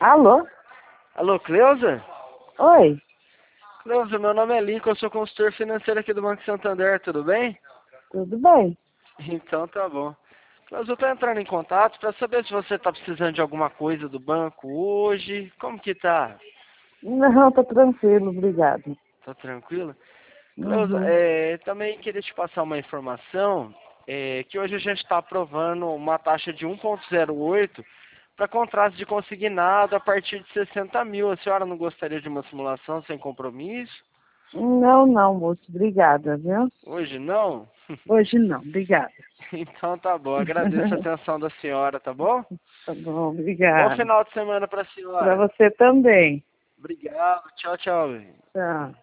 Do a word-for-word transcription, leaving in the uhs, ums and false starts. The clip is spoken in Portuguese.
Alô? Alô, Cleusa? Oi, Cleusa, meu nome é Lincoln, eu sou consultor financeiro aqui do Banco Santander, tudo bem? tudo bem? Então tá bom. Cleusa, eu tô entrando em contato para saber se você tá precisando de alguma coisa do banco hoje. Como que tá? Não, tá tranquilo, obrigado. Tá tranquilo? Cleusa, Uhum. é, também queria te passar uma informação, é, que hoje a gente está aprovando uma taxa de um vírgula zero oito para contratos de consignado a partir de sessenta mil. A senhora não gostaria de uma simulação sem compromisso? Não, não, moço, obrigada, viu? Hoje não? Hoje não, obrigada. Então tá bom, agradeço a atenção da senhora, tá bom? Tá bom, Bom obrigada. final de semana pra Pra senhora. você também. Obrigado, tchau, tchau. Tchau.